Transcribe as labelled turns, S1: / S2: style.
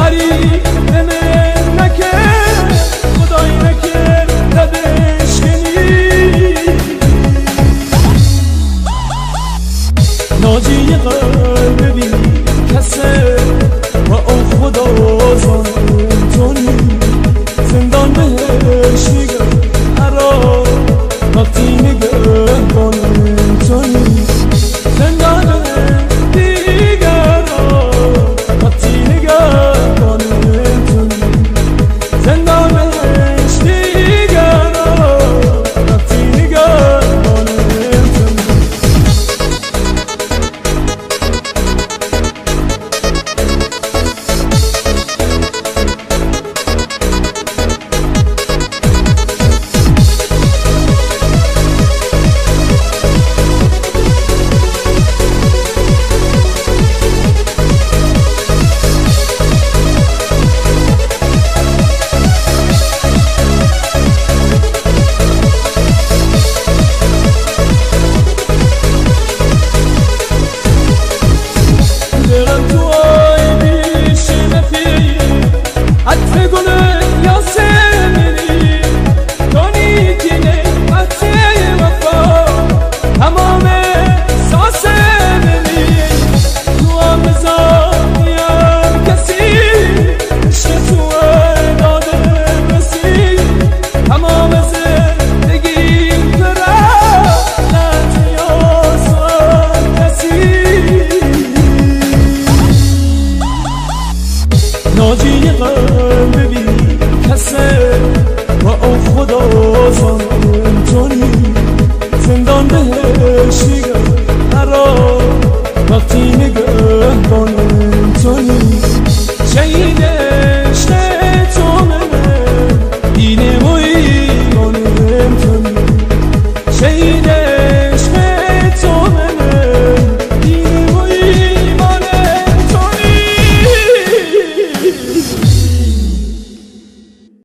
S1: غریب به من نکرد خدای نکرد بشکنی ناجی قلب ببین کسه و اون خدا زانتونی زندان بهش نگه هرا وقتی نگه بانتونی زندان دیگر وقتی نگه بانتونی زندان بهش دیگر وقتی نگه بانتونی ناجی قلب ببین کسه و او خدا زانتونی زندان بهش نگه هرا وقتی نگه